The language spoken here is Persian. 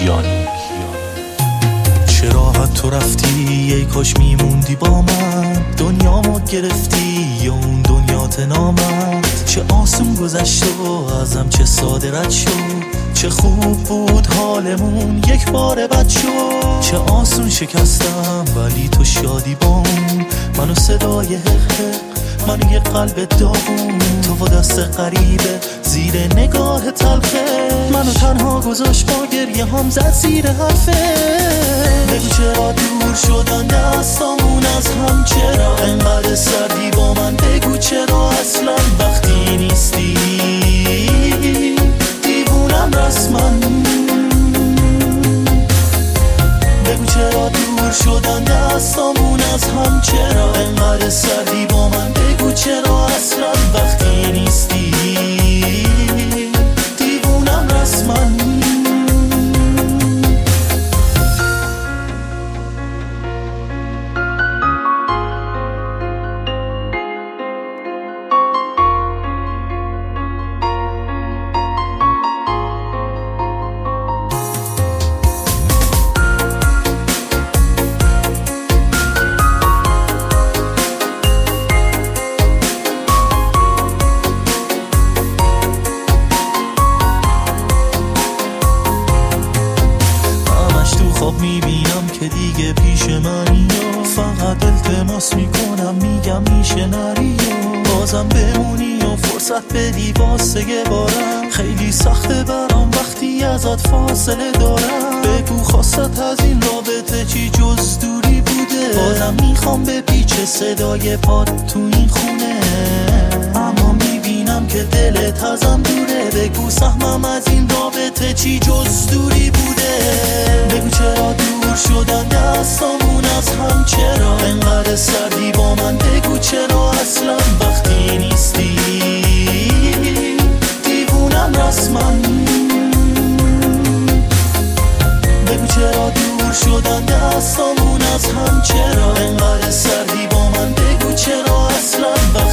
کیانی. چرا تو رفتی ای کاش میموندی با من، دنیامو گرفتی یا اون دنیات نامد. چه آسون گذشت و ازم چه ساده رد شد، چه خوب بود حالمون یک بار بد شد. چه آسون شکستم ولی تو شادی بام، منو صدای حق منو یه قلب داغون. تو با دست غریبه زیر نگاه تلخه، منو تنها گذاشت با گریه هم زد زیر حرفه. بگو چرا دور شدن دستامون از هم، چرا انقدر سردی با من، بگو چرا اصلا وقتی نیستی. دیوونم رسما، بگو چرا دور شدن دستامون از هم، چرا انقدر سردی با من، بگو چرا اصلا وقتی نیستی. دیوونم رسما. خواب میبینم که دیگه پیش منی، فقط التماس میکنم میگم میشه نری، بازم بمونی و فرصت بدی واسه یه بارم. خیلی سخته برام وقتی ازت فاصله دارم، بگو خواستت از این رابطه چی جز دوری بوده. بازم میخوام به پیچ صدای پاد تو این خونه، اما میبینم که دلت ازم دوره. بگو سهمم از این رابطه چی جز دوری بوده. بگو چرا دور شدن دستامون از هم، چرا انقدر سردی با من، بگو چرا اصلا وقتی نیستی. دیوونم رسما، بگو چرا دور شدن دستامون از هم، چرا انقدر سردی با من، بگو چرا اصلا وقتی